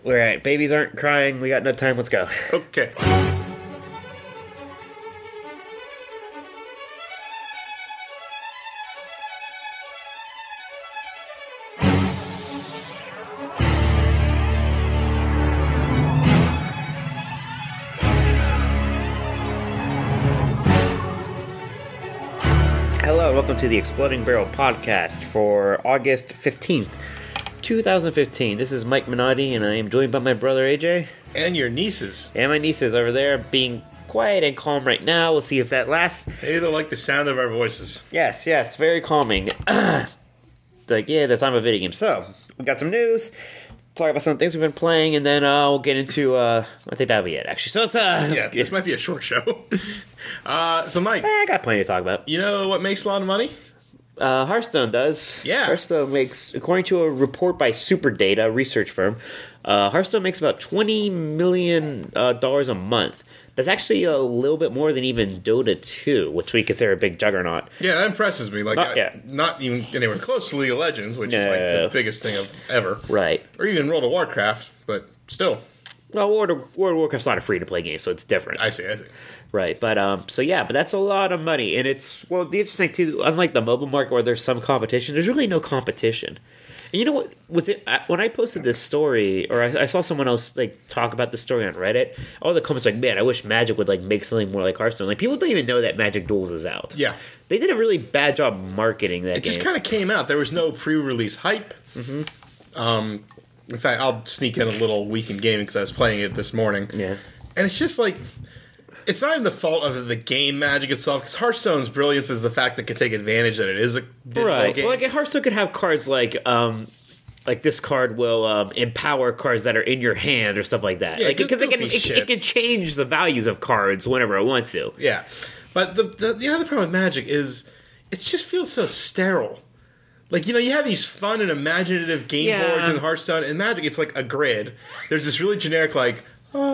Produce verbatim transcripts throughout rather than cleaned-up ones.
All right, babies aren't crying. We got no time. Let's go. Okay. Hello, welcome to the Exploding Barrel podcast for August fifteenth, twenty fifteen. This is Mike Minotti, and I am joined by my brother A J. And your nieces. And my nieces over there being quiet and calm right now. We'll see if that lasts. Maybe they like the sound of our voices. Yes, yes, very calming. Like, yeah, the time of video game. So, we got some news. Talk about some things we've been playing, and then uh, we'll get into, uh, I think that'll be it, actually. So, let's, uh, let's Yeah, get, this might be a short show. uh, so, Mike, eh, I got plenty to talk about. you know what makes a lot of money? Uh, Hearthstone does. Yeah. Hearthstone makes, according to a report by SuperData, a research firm, uh, Hearthstone makes about twenty million dollars uh, a month. That's actually a little bit more than even Dota two, which we consider a big juggernaut. Yeah, that impresses me. Like, Not I- yet. not even anywhere close to League of Legends, which is like No. the biggest thing of ever. Right. Or even World of Warcraft, but still. Well, World of, World of Warcraft's not a free-to-play game, so it's different. I see, I see. Right, but, um, so yeah, but that's a lot of money, and it's, well, the interesting thing, too, unlike the mobile market where there's some competition, there's really no competition. And you know what? Was it I, when I posted this story, or I, I saw someone else like talk about the story on Reddit? All the comments like, "Man, I wish Magic would like make something more like Hearthstone." Like people don't even know that Magic Duels is out. Yeah. They did a really bad job marketing that It game. just kind of came out. There was no pre-release hype. Mm-hmm. Um, in fact, I'll sneak in a little weekend gaming because I was playing it this morning. Yeah. And it's just like, it's not even the fault of the game Magic itself, because Hearthstone's brilliance is the fact that it can take advantage that it is a digital Right. game. Well, like Hearthstone could have cards like um like this card will um, empower cards that are in your hand or stuff like that. Yeah, like good- because it can goofy it, shit. it can change the values of cards whenever it wants to. Yeah. But the, the the other problem with Magic is it just feels so sterile. Like, you know, you have these fun and imaginative game Yeah. boards in Hearthstone, and Magic, it's like a grid. There's this really generic, like,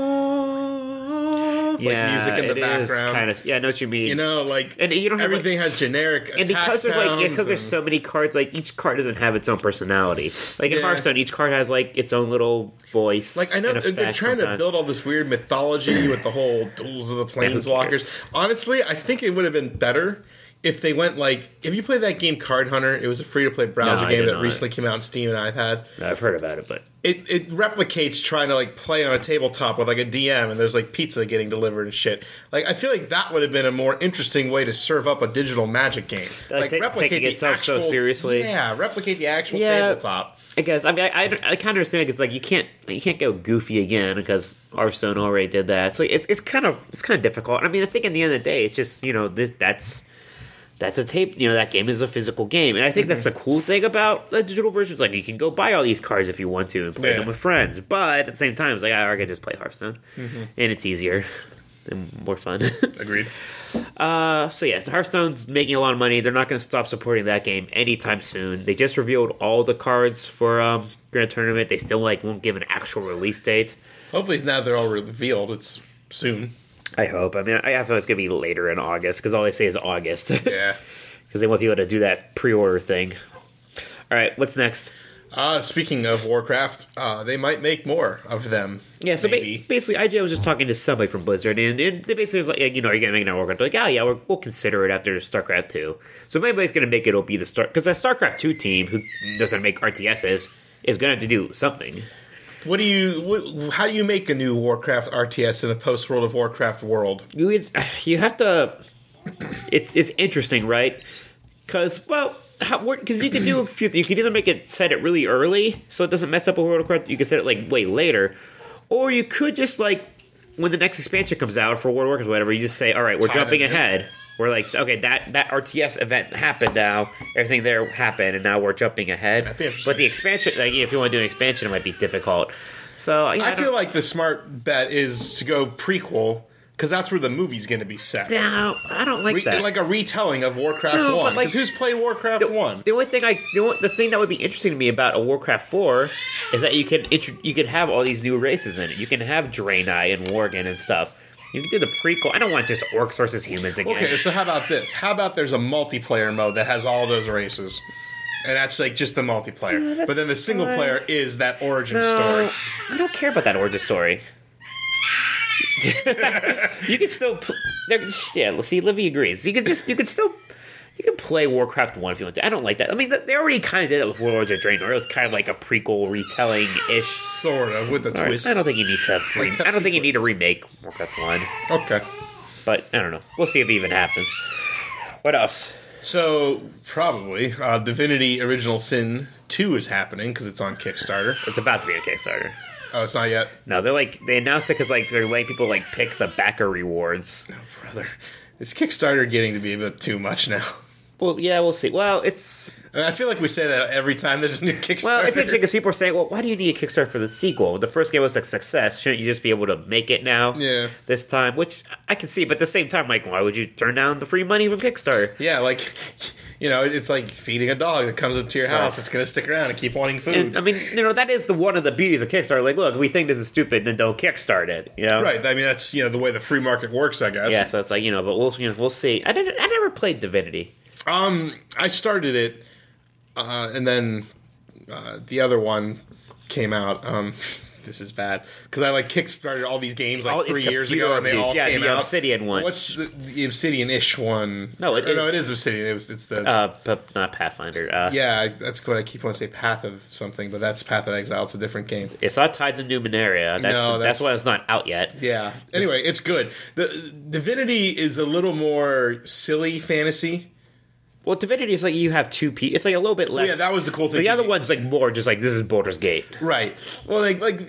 oh, like Yeah, music in the it is background. kind of. Yeah, I know what you mean. You know, like, And you don't have, like- everything has generic And attack because there's like yeah, because sounds there's and- so many cards, like each card doesn't have its own personality. Like in Yeah. Hearthstone, each card has like its own little voice. Like, I know and they're effect trying to sometimes. build all this weird mythology with the whole Duels of the cares? Planeswalkers. Honestly, I think it would have been better if they went like, if you played that game Card Hunter, it was a free-to-play browser No, I game did that not. recently came out on Steam and iPad. No, I've heard about it, but It it replicates trying to like play on a tabletop with like a D M and there's like pizza getting delivered and shit. Like, I feel like that would have been a more interesting way to serve up a digital Magic game. Like, take- taking the itself so actual- seriously. Yeah, replicate the actual Yeah. tabletop. I guess I mean I, I, I kind of understand because like you can't you can't go goofy again because Hearthstone already did that. So it's it's kind of it's kind of difficult. I mean, I think in the end of the day, it's just you know this, that's. That's a tape, you know, that game is a physical game. And I think that's the cool thing about the digital versions. Like, you can go buy all these cards if you want to and play Yeah. them with friends. But at the same time, it's like, I can just play Hearthstone. And it's easier and more fun. Agreed. uh, so, yeah, so Hearthstone's making a lot of money. They're not going to stop supporting that game anytime soon. They just revealed all the cards for um, Grand Tournament. They still, like, won't give an actual release date. Hopefully now they're all revealed. It's soon. I hope. I mean, I feel it's going to be later in August because all they say is August. Yeah. Because they want people to do that pre-order thing. All right, what's next? Uh, speaking of Warcraft, uh, they might make more of them. Yeah, so ba- maybe. basically, I J was just talking to somebody from Blizzard, and, and they basically was like, you know, are you going to make another Warcraft? They're like, oh, yeah, we're, we'll consider it after StarCraft two. So if anybody's going to make it, it'll be the Star... Because the StarCraft two team, who doesn't make R T Ss, is going to have to do something. What do you? What, how do you make a new Warcraft R T S in a post World of Warcraft world? You, would- you have to... It's it's interesting, right? Because, well... Because you could do a few. You could either make it set it really early, so it doesn't mess up a World of Warcraft. You could set it like way later, or you could just like when the next expansion comes out for World of Warcraft or whatever, you just say, "All right, we're Tie jumping them in. ahead." We're like, "Okay, that that R T S event happened now. Everything there happened, and now we're jumping ahead." That'd be interesting. But the expansion, like, if you want to do an expansion, it might be difficult. So yeah, I don't- feel like the smart bet is to go prequel because that's where the movie's going to be set. no, I don't like Re- that. like a retelling of Warcraft No, but one. like- Because who's played Warcraft The, one? the only thing I, the, only, the thing that would be interesting to me about a Warcraft four is that you could intro, you could have all these new races in it. You can have Draenei and Worgen and stuff. You can do the prequel. I don't want just orcs versus humans again. Okay, so how about this? How about there's a multiplayer mode that has all those races? and that's like just the multiplayer. Uh, but then the single fine. player is that origin No, story. I don't care about that origin story. You can still, pl- there- yeah. See, Livy agrees. You can just, you can still, you can play Warcraft One if you want to. I don't like that. I mean, they already kind of did it with Warlords of Draenor. It was kind of like a prequel retelling ish. Sort of with a Right. twist. I don't think you need to. Re- Like I don't think you Pepsi need to twist. remake Warcraft One, Okay. but I don't know. We'll see if it even happens. What else? So probably uh, Divinity Original Sin two is happening because it's on Kickstarter. It's about to be a Kickstarter. Oh, it's not yet. No, they're like they announced it because like they're letting people like pick the backer rewards. No, brother. Is Kickstarter getting to be a bit too much now? Well, yeah, we'll see. Well, it's I, mean, I feel like we say that every time there's a new Kickstarter. well, it's interesting because people are saying, "Well, why do you need a Kickstarter for the sequel? The first game was a success. Shouldn't you just be able to make it now? Yeah. This time." Which I can see, but at the same time, like, why would you turn down the free money from Kickstarter? Yeah, like, you know, it's like feeding a dog that comes up to your house. Right. It's going to stick around and keep wanting food. And I mean, you know, that is the one of the beauties of Kickstarter. Like, look, if we think this is stupid, then don't Kickstart it. You know, Right. I mean, that's, you know, the way the free market works, I guess. Yeah, so it's like, you know, but we'll you know, we'll see. I didn't. I never played Divinity. Um, I started it, uh, and then uh, the other one came out. Um, this is bad because I like kickstarted all these games like All these three years computer ago, and they reviews. all Yeah, came the out. Obsidian one. What's the, the Obsidian-ish one? No, it Or, is- no, it is Obsidian. It was. It's the. Uh, but not Pathfinder. Uh, yeah, I- that's what I keep wanting to say. Path of something, but that's Path of Exile. It's a different game. It's not Tides of Numenaria. That's, No, that's that's- why it's not out yet. Yeah. Anyway, it's good. The Divinity is a little more silly fantasy. Well, Divinity is like you have two people. It's like a little bit less. Yeah, that was the cool thing. The other one's like more just like this is Baldur's Gate. Right. Well, like like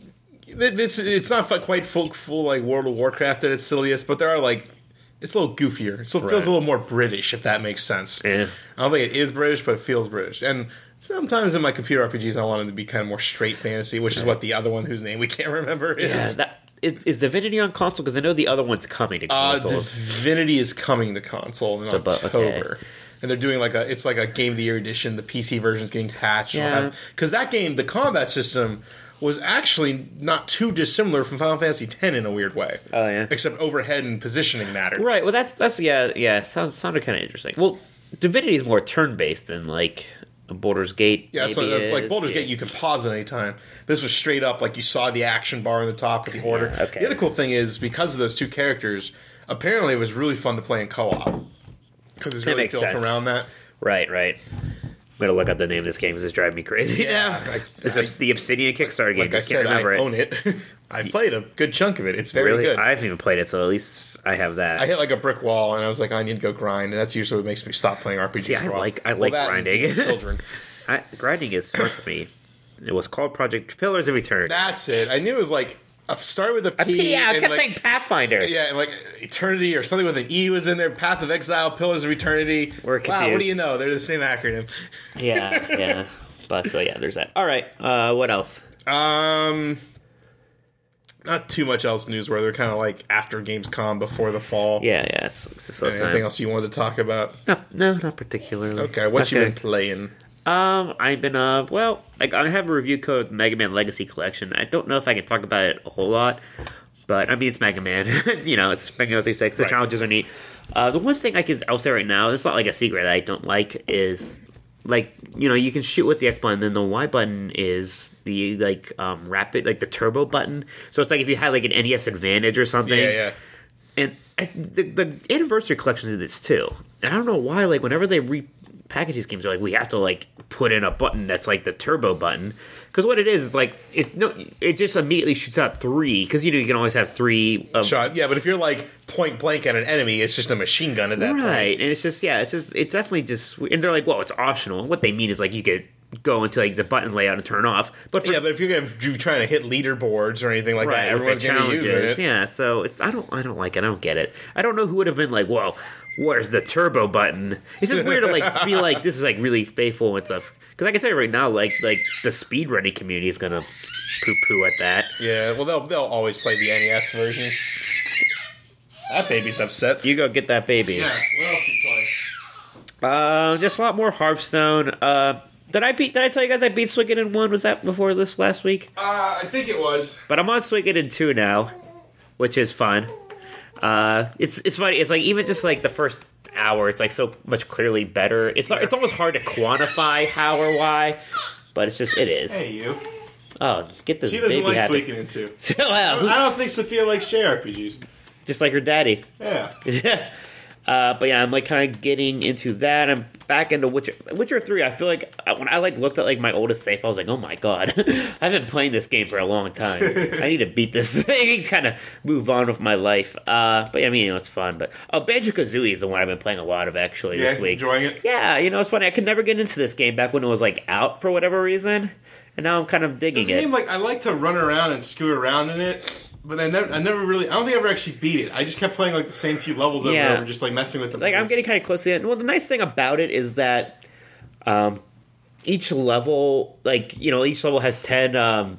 this, it's not fu- quite full full like World of Warcraft at its silliest, but there are like it's a little goofier. It still feels Right. a little more British, if that makes sense. Yeah. I don't think it is British, but it feels British. And sometimes in my computer R P Gs, I want them to be kind of more straight fantasy, which is what the other one, whose name we can't remember, is. Yeah, that is, is Divinity on console because I know the other one's coming to Uh, console. Divinity is coming to console in So, but- October. okay. And they're doing like a, it's like a Game of the Year edition. The P C version is getting patched. Yeah. Because that game, the combat system was actually not too dissimilar from Final Fantasy X in a weird way. Oh, yeah? Except overhead and positioning mattered. Right. Well, that's that's yeah yeah. Sounds sounded kind of interesting. Well, Divinity is more turn based than like Baldur's Gate. Yeah, so maybe that's like is. Baldur's Yeah. Gate, you can pause at any time. This was straight up, like you saw the action bar on the top with the order. okay. The other cool thing is, because of those two characters, apparently it was really fun to play in co-op. Because it's That really makes built sense. around that. Right, right. I'm gonna look up the name of this game because it's driving me crazy Yeah, now. I- It's I- the Obsidian Kickstarter game. Like I Just can't said, I remember it. own it. I played a good chunk of it. It's very Really? good. I I, haven't even played it, so at least I have that. hit like a brick wall, and I was like, I need to go grind, and that's usually what makes me stop playing R P Gs. See, I for a while. like- I Well, like that and grinding. Children. I, grinding is fun for me. It was called Project Pillars of Eternity. That's it. I knew it was like a start with a P. yeah, I and kept like, saying Pathfinder. Yeah, and like Eternity or something with an E was in there. Path of Exile, Pillars of Eternity. We're Wow, what do confused. you know? They're the same acronym. Yeah, yeah. But so yeah, there's that. All right. Uh, what else? Um, not too much else newsworthy. They're kind of like after Gamescom, before the fall. Yeah, yeah. It's, it's a slow Anything time. else you wanted to talk about? No, no, not particularly. Okay, what you Okay. been playing? Um, I've been uh, well, I, I have a review code Mega Man Legacy Collection. I don't know if I can talk about it a whole lot, but I mean it's Mega Man. It's, you know, it's Mega Man thirty-six. The Right. challenges are neat. Uh, the one thing I can I'll say right now, it's not like a secret that I don't like is like you know you can shoot with the X button, then the Y button is the like um rapid like the turbo button. So it's like if you had like an N E S Advantage or something. Yeah, yeah. And I, the, the Anniversary Collection did this too. And I don't know why, like, whenever they repackage these games, they're like, we have to, like, put in a button that's, like, the turbo button. Because what it is, is, like, it's no, it just immediately shoots out three. Because, you know, you can always have three. Of, Shot. Yeah, but if you're like point blank at an enemy, it's just a machine gun at that point. right. And it's just, yeah, it's just, it's definitely just, and they're like, well, it's optional. And what they mean is, like, you could go into, like, the button layout and turn off. But for Yeah, but if you're gonna be trying to hit leaderboards or anything like right, that, with everyone's the gonna be using challenges, it. yeah. So it's, I don't, I don't like it. I don't get it. I don't know who would have been like, well, where's the turbo button? It's just weird to like be like, this is like really faithful and stuff. Because I can tell you right now, like, like the speedrunning community is gonna poo poo at that. Yeah, well, they'll they'll always play the N E S version. That baby's upset. You go get that baby. Yeah, what else you play? Uh, just a lot more Hearthstone. Uh, did I beat? Did I tell you guys I beat Suikoden one? Was that before this last week? Uh, I think it was. But I'm on Suikoden two now, which is fun. Uh, it's it's funny. It's like even just like the first hour, it's like so much clearly better. It's not, it's almost hard to quantify how or why, but it's just it is. Hey, you. Oh, get this. She doesn't baby like happy. Suikoden too. Wow. I don't think Sophia likes J R P Gs. Just like her daddy. Yeah. Yeah. Uh, but yeah, I'm like kind of getting into that. I'm back into Witcher, Witcher three. I feel like uh, when I like looked at like my oldest save, I was like, oh my god, I've been playing this game for a long time. I need to beat this thing, kind of move on with my life. Uh, but yeah, I mean, you know, it's fun. But oh, Banjo-Kazooie is the one I've been playing a lot of actually Yeah, this week. enjoying it? Yeah, you know, it's funny. I could never get into this game back when it was like out for whatever reason, and now I'm kind of digging This it. game, like, I like to run around and scoot around in it, but I never, I never really, I don't think I ever actually beat it. I just kept playing, like, the same few levels over Yeah. and over, just, like, messing with them. Like I'm getting kind of close to it. Well, the nice thing about it is that um, each level, like you know, each level has ten. Um,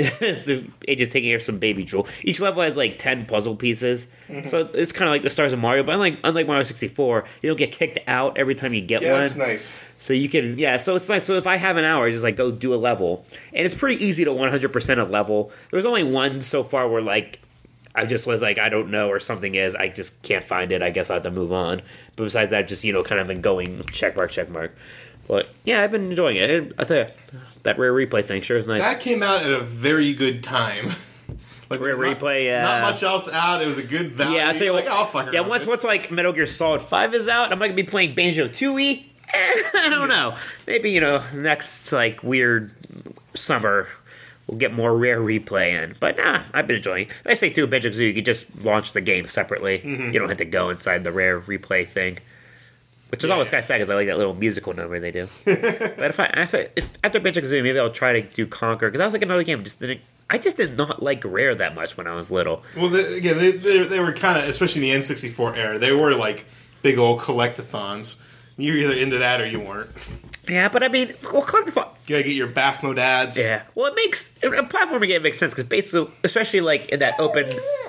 Age's taking care of some baby drool. Each level has like ten puzzle pieces, mm-hmm. so it's kind of like the stars of Mario. But unlike unlike Mario sixty-four, you don't get kicked out every time you get yeah, one. that's nice. So you can, yeah, so it's nice. So if I have an hour, I just like go do a level, and it's pretty easy to one hundred percent a level. There's only one so far where like I just was like, I don't know, or something is, I just can't find it. I guess I have to move on. But besides that, just, you know, kind of been going check mark, check mark. But yeah, I've been enjoying it. And I'll tell you, that rare replay thing sure is nice. That came out at a very good time. Like Rare not, Replay, yeah. Not much else out. It was a good value. Yeah, I'll tell you like, what. I'll fuck yeah, around once with once this. like Metal Gear Solid Five is out, I'm not gonna be playing Banjo-Tooie. Eh, I don't know. Maybe you know next like weird summer we'll get more Rare Replay in. But nah, I've been enjoying it. I say too, Banjo-Kazooie, you can just launch the game separately. Mm-hmm. You don't have to go inside the Rare Replay thing. Which is Yeah. always kind of sad because I like that little musical number they do. But if I, if, I, if after Banjo-Kazooie, maybe I'll try to do Conquer because that was like another game. Just didn't. I just did not like Rare that much when I was little. Well, they, again, they, they, they were kind of, especially in the N sixty-four era, they were like big old collectathons. You're either into that or you weren't. Yeah, but I mean, well, Conquer. You gotta get your Baphomet ads. Yeah, well, it makes a platforming game makes sense because basically, especially like in that open,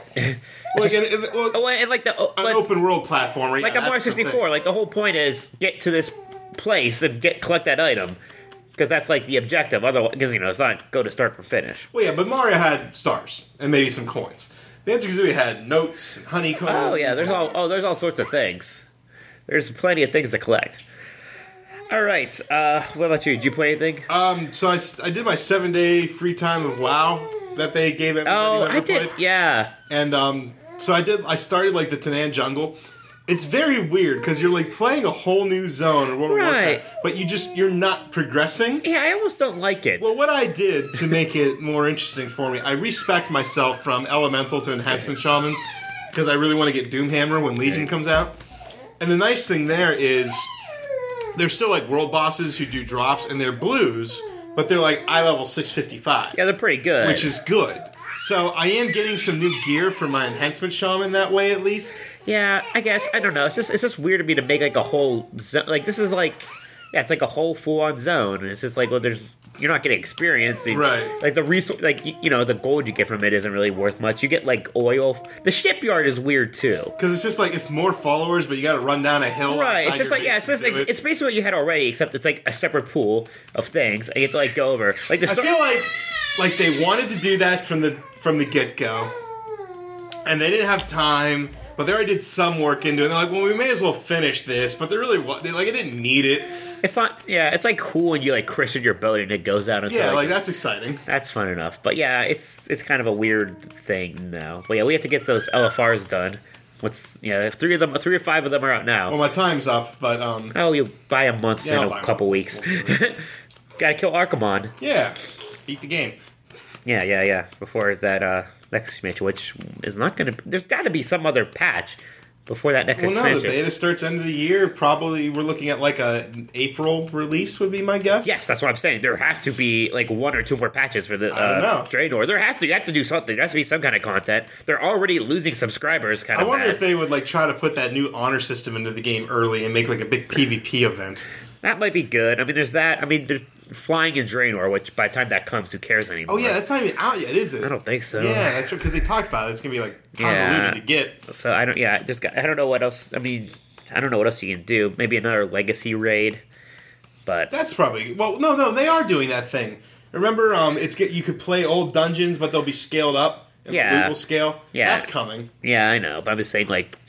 Well, again, it- well, oh, and like the an but, open world platformer. like yeah, a Mario that's the sixty-four, thing. like the whole point is get to this place and get collect that item because that's like the objective. Otherwise, because you know it's not go to start from finish. Well, yeah, but Mario had stars and maybe some coins. Banjo-Kazooie had notes, and honeycombs. Oh yeah, there's all oh there's all sorts of things. There's plenty of things to collect. All right, uh, what about you? Did you play anything? Um, so I, I did my seven day free time of WoW that they gave everybody. oh, who ever I did. Played. Yeah. And um, so I did. I started like the Tanan Jungle. It's very weird because you're like playing a whole new zone or World of Right. Warcraft, but you just you're not progressing. Yeah, I almost don't like it. Well, what I did to make it more interesting for me, I respec myself from Elemental to Enhancement Shaman because I really want to get Doomhammer when Legion comes out. And the nice thing there is they're still like world bosses who do drops and they're blues, but they're like eye level six fifty-five, yeah, they're pretty good. which is good. So I am getting some new gear for my Enhancement Shaman that way at least. Yeah, I guess I don't know. It's just it's just weird to me to make like a whole zone. Like this is like yeah, it's like a whole full on zone. And it's just like well, there's you're not getting experience, and, Right. Like the resource, like y- you know, the gold you get from it isn't really worth much. You get like oil. The shipyard is weird too. Because it's just like, it's more followers, but you gotta run down a hill. Right, it's outside just your like yeah, base it's just to do it's, it. it's basically what you had already, except it's like a separate pool of things. I get to like go over like the I sto- feel like like they wanted to do that from the from the get go, and they didn't have time. But they already did some work into it. And they're like, well, we may as well finish this. But they really wa- they like, I didn't need it. It's not yeah, it's like cool when you like christen your boat and it goes out into Yeah, like, like that's exciting. that's fun enough. But yeah, it's it's kind of a weird thing now. But yeah, we have to get those L F Rs done. What's yeah, three of them, three or five of them are out now. Well, my time's up, but um, Oh, you buy a month Yeah, I'll in buy a a couple month. weeks. Gotta kill Archimon. yeah, beat the game. Yeah, yeah, yeah. Before that uh, next expansion, which is not gonna. There's got to be some other patch before that next Well, no, the expansion. beta starts end of the year. Probably we're looking at like a an April release would be my guess. Yes, that's what I'm saying. There has to be like one or two more patches for the I don't uh, know. Draenor. There has to. You have to do something. There has to be some kind of content. They're already losing subscribers. Kind I of. wonder bad. if they would like try to put that new honor system into the game early and make like a big PvP event. That might be good. I mean, there's that. I mean, there's flying in Draenor, which by the time that comes, who cares anymore? Oh yeah, that's not even out yet, is it? I don't think so. Yeah, that's because they talked about it. It's gonna be like convoluted Yeah. to get. So I don't. Yeah, just got, I don't know what else. I mean, I don't know what else you can do. Maybe another legacy raid, but That's probably well. No, no, they are doing that thing. Remember, um, it's get you could play old dungeons, but they'll be scaled up. And Yeah. the loot will scale. Yeah. That's coming. yeah, I know. But I'm just saying, like, just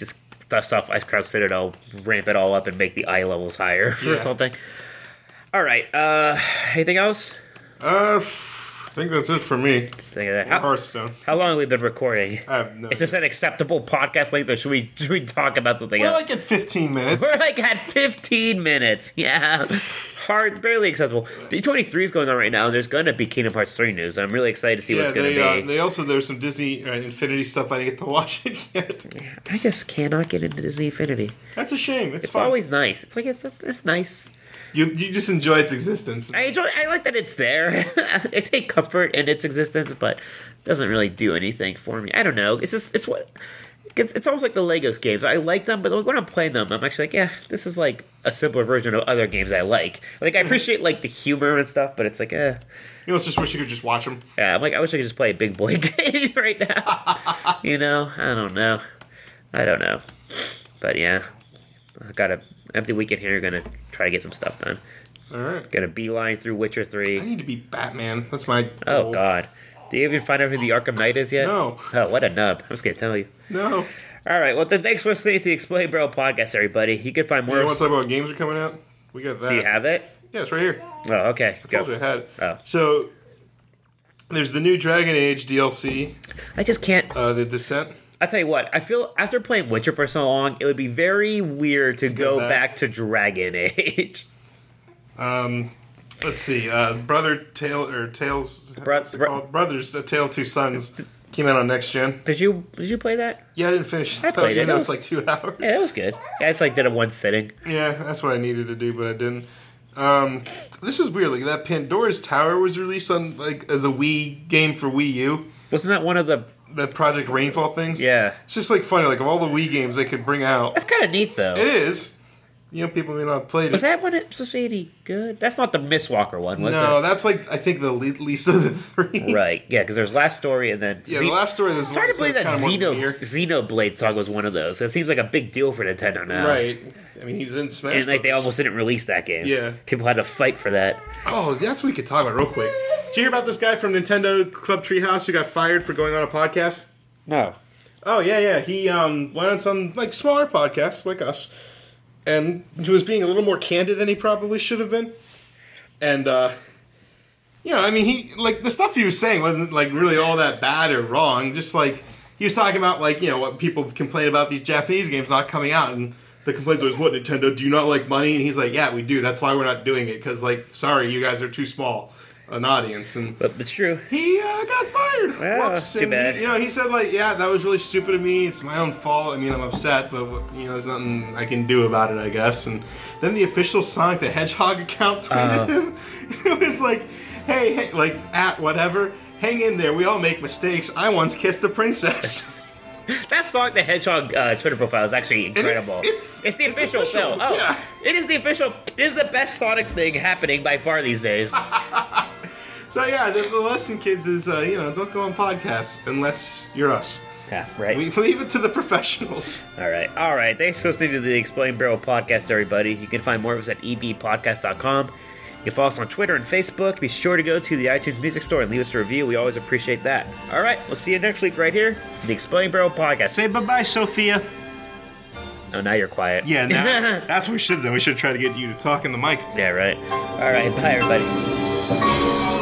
that stuff I considered I'll ramp it all up and make the eye levels higher Yeah. or something. All right. Uh, anything else? Uh, I think that's it for me. Think of that. How, Hearthstone. how long have we been recording? I have no Is this an acceptable podcast length, or should we should we talk about something We're else? like at fifteen minutes. We're like at fifteen minutes. Yeah. Hard, barely acceptable. D twenty-three is going on right now, and there's going to be Kingdom Hearts three news. I'm really excited to see Yeah, what's going they, to uh, be. they also, there's some Disney uh, Infinity stuff. I didn't get to watch it yet. I just cannot get into Disney Infinity. That's a shame. It's, It's fun. always nice. It's like, it's it's nice. You, you just enjoy its existence. I enjoy. I like that it's there. I take comfort in its existence, but it doesn't really do anything for me. I don't know. It's just it's what it's, it's almost like the Lego games. I like them, but when I'm playing them, I'm actually like, yeah, this is like a simpler version of other games I like. Like I appreciate like the humor and stuff, but it's like, eh. You know, just wish you could just watch them. Yeah, I'm like, I wish I could just play a big boy game right now. You know, I don't know. I don't know. But yeah, I got a empty weekend here. Gonna try to get some stuff done. All right. Gonna beeline through Witcher three. I need to be Batman. That's my Oh, goal. God. Do you even find out who the Arkham Knight is yet? No. Oh, what a nub. I'm just going to tell you. No. All right. Well, then thanks for listening to the Explain Bro podcast, everybody. You can find more. You want to talk about what games are coming out? We got that. Do you have it? Yeah, it's right here. Oh, okay. I told you I had it. Oh. So, there's the new Dragon Age D L C, I just can't. uh, The Descent. I'll tell you what. I feel after playing Witcher for so long, it would be very weird to go go back. back. to Dragon Age. Um, let's see. Uh, Brother Tale or Tales. Bro- what's it bro- called? Brothers, A Tale of Two Sons came out on next gen. Did you Did you play that? Yeah, I didn't finish. I played it. Even though It it's was- like two hours. Yeah, it was good. Yeah, it's like did it one sitting. Yeah, that's what I needed to do, but I didn't. Um, this is weird. Like that Pandora's Tower was released on like as a Wii game for Wii U. Wasn't that one of the? The Project Rainfall things. Yeah, It's just like funny. Like of all the Wii games they could bring out, that's kind of neat though. it is. You know, people may not have played Was it. that one supposed to be any good? That's not the Miss Walker one, was No, it? that's like I think the le- least of the three. Right, yeah, because there's Last Story and then... Yeah, Ze- the last story. This It's hard to believe that kind of Xeno, Xenoblade Saga was one of those. It seems like a big deal for Nintendo now. Right. I mean, he's in Smash. And like they Brothers. almost didn't release that game. Yeah. People had to fight for that. Oh, that's what we could talk about real quick. Did you hear about this guy from Nintendo Club Treehouse who got fired for going on a podcast? No. Oh yeah, yeah. He um, went on some like smaller podcasts like us, and he was being a little more candid than he probably should have been. And uh, you know, I mean, he like the stuff he was saying wasn't like really all that bad or wrong. Just like he was talking about like you know what people complain about these Japanese games not coming out, and the complaints was, "What, Nintendo? Do you not like money?" And he's like, "Yeah, we do. That's why we're not doing it because like, sorry, you guys are too small an audience." And But it's true. he uh, got fired. Well, Whoops. too And bad. He, you know, he said like, "Yeah, that was really stupid of me. It's my own fault. I mean, I'm upset, but you know, there's nothing I can do about it, I guess." And then the official Sonic the Hedgehog account tweeted Uh. him. It was like, "Hey, hey, like at whatever, hang in there. We all make mistakes. I once kissed a princess." That Sonic the Hedgehog uh, Twitter profile is actually incredible. it's- the it's official, official, so oh, yeah. it is the official. It is the best Sonic thing happening by far these days. So yeah, the, the lesson, kids, is uh, you know, don't go on podcasts unless you're us. Yeah, right. We leave it to the professionals. All right, all right. Thanks for listening to the Explain Barrel podcast, everybody. You can find more of us at e b podcast dot com. You can follow us on Twitter and Facebook. Be sure to go to the iTunes Music Store and leave us a review. We always appreciate that. All right, we'll see you next week right here, the Explain Barrel podcast. Say bye bye, Sophia. Oh, now you're quiet. Yeah, now, that's what we should have done. We should try to get you to talk in the mic. Yeah, right. All right, bye, everybody.